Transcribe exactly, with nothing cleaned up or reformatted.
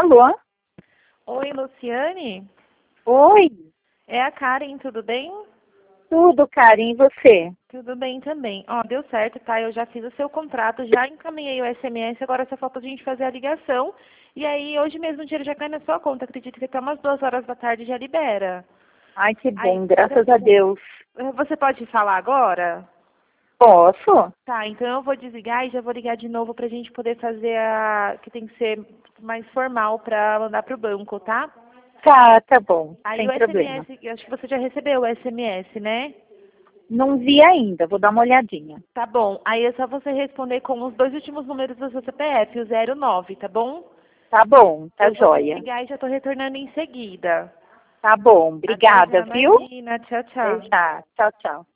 Alô? Oi, Luciane? Oi, É a Karen, tudo bem? tudo, Karen, e você? Tudo bem também. Ó, deu certo, tá? Eu já fiz o seu contrato, já encaminhei o S M S, agora só falta a gente fazer a ligação. E aí, hoje mesmo o dinheiro já cai na sua conta. Acredito que até umas duas horas da tarde já libera. Ai, que Aí, bom, graças a você Deus. você pode falar agora? Posso? Tá, então eu vou desligar e já vou ligar de novo pra gente poder fazer a... que tem que ser mais formal pra mandar pro banco, tá? Tá, tá bom, Aí sem o problema. S M S, eu acho que você já recebeu o S M S, né? Não vi ainda, vou dar uma olhadinha. Tá bom. Aí é só você responder com os dois últimos números do seu C P F, o zero nove, tá bom? Tá bom, tá Eu vou joia. desligar e já tô retornando em seguida. Tá bom, Até obrigada, já, viu? imagina. Tchau, Até tchau. já. Tchau, tchau.